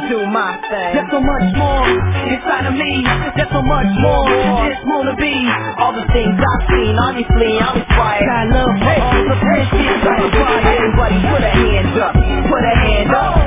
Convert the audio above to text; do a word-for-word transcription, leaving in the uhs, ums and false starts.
do my thing. There's so much more inside of me. There's so much more. Just wanna be all the things I've seen. Obviously, I'm inspired. Got love for all the friendships. Everybody put a hand up. Put a hand up.